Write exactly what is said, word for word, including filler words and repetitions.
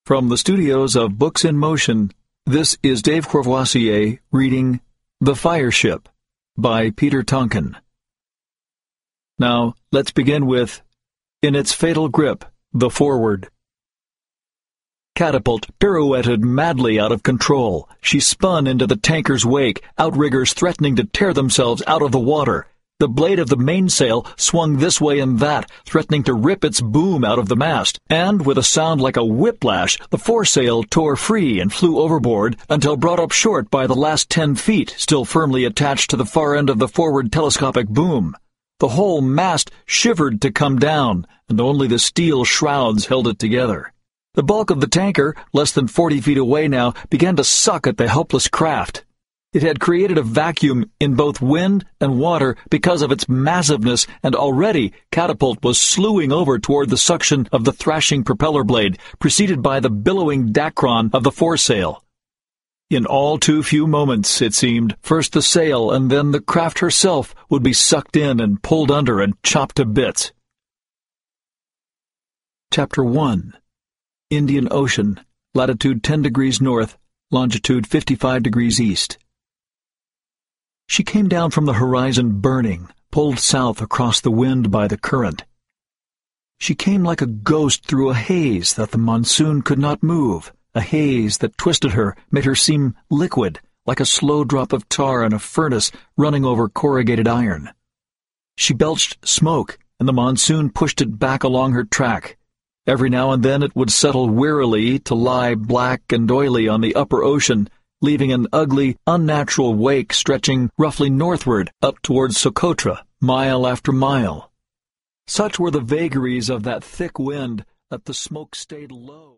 From the studios of Books in Motion, this is Dave Courvoisier reading The Fire Ship by Peter Tonkin. Now, let's begin with In Its Fatal Grip, the Foreword. Catapult pirouetted madly out of control. She spun into the tanker's wake, outriggers threatening to tear themselves out of the water. The blade of the mainsail swung this way and that, threatening to rip its boom out of the mast, and with a sound like a whiplash, the foresail tore free and flew overboard until brought up short by the last ten feet, still firmly attached to the far end of the forward telescopic boom. The whole mast shivered to come down, and only the steel shrouds held it together. The bulk of the tanker, less than forty feet away now, began to suck at the helpless craft. It had created a vacuum in both wind and water because of its massiveness, and already Catapult was slewing over toward the suction of the thrashing propeller blade, preceded by the billowing Dacron of the foresail. In all too few moments, it seemed, first the sail and then the craft herself would be sucked in and pulled under and chopped to bits. Chapter one. Indian Ocean, latitude ten degrees north, longitude fifty-five degrees east. She came down from the horizon burning, pulled south across the wind by the current. She came like a ghost through a haze that the monsoon could not move, a haze that twisted her, made her seem liquid, like a slow drop of tar in a furnace running over corrugated iron. She belched smoke, and the monsoon pushed it back along her track. Every now and then it would settle wearily to lie black and oily on the upper ocean, leaving an ugly, unnatural wake stretching roughly northward up towards Socotra, mile after mile. Such were the vagaries of that thick wind that the smoke stayed low.